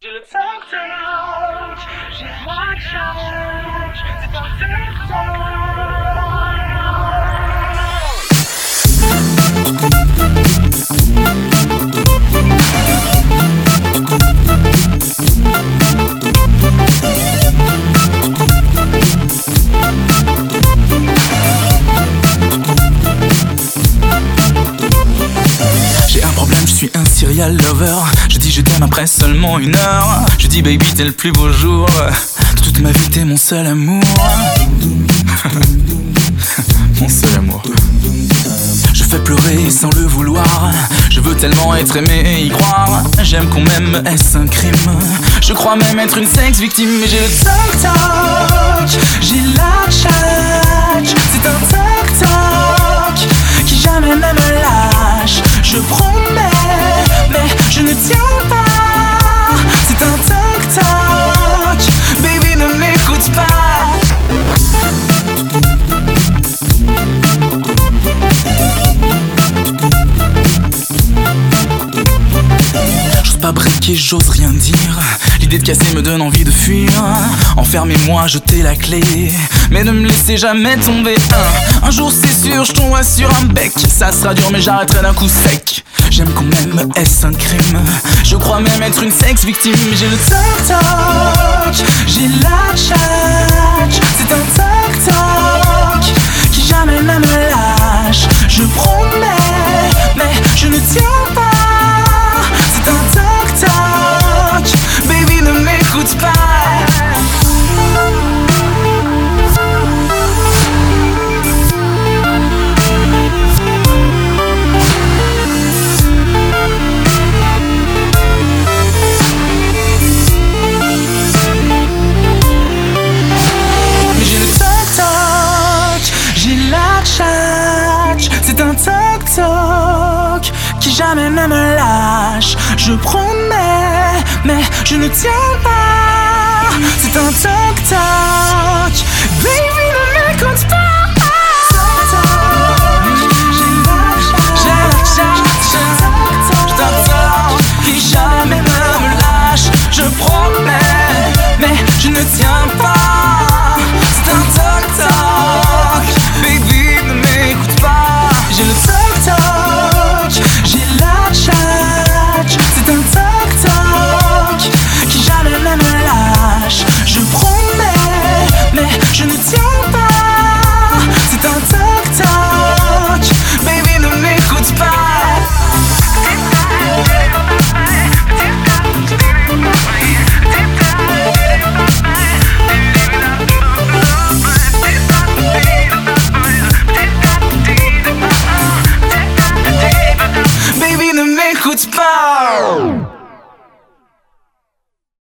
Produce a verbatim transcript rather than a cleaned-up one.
J'ai le toc-toc, j'ai la charge, c'est un toc-toc. J'ai un problème, je suis un serial lover. Je dis je t'aime après seulement une heure. Je dis baby t'es le plus beau jour de toute ma vie, t'es mon seul amour. Mon seul amour. Je fais pleurer sans le vouloir. Je veux tellement être aimé et y croire. J'aime qu'on m'aime, est-ce un crime? Je crois même être une sexe victime. Mais j'ai le toc-toc, j'ai la tchatch. C'est un toc-toc qui jamais ne me lâche. Je promets, mais je ne tiens pas. C'est un toc-toc, baby ne m'écoute pas. J'ose pas briquer, j'ose rien dire. L'idée de casser me donne envie de fuir. Enfermez-moi, jetez la clé, mais ne me laissez jamais tomber. Un, un jour c'est sûr, je tomberai sur un bec. Ça sera dur mais j'arrêterai d'un coup sec. J'aime qu'on m'aime, est-ce un crime? Je crois même être une sexe victime. J'ai le toc-toc, j'ai la tchatch. C'est un toc-toc qui jamais ne me lâche. Je promets, mais je ne tiens pas. C'est un toc-toc, baby ne m'écoute pas. C'est un toc-toc qui jamais ne me lâche. Je promets, mais je ne tiens pas. C'est un toc-toc, baby ne m'écoute pas. Toc-toc, j'ai la charge, j'ai la charge. C'est un toc qui jamais ne me lâche. Je promets, mais je ne tiens pas. C'est un toc-toc, baby ne m'écoute pas. J'ai le toc-toc, j'ai la tchatch. C'est un toc-toc qui jamais ne me lâche. Je promets, mais je ne tiens pas. C'est un toc-toc, baby ne m'écoute pas. Baby ne m'écoute pas.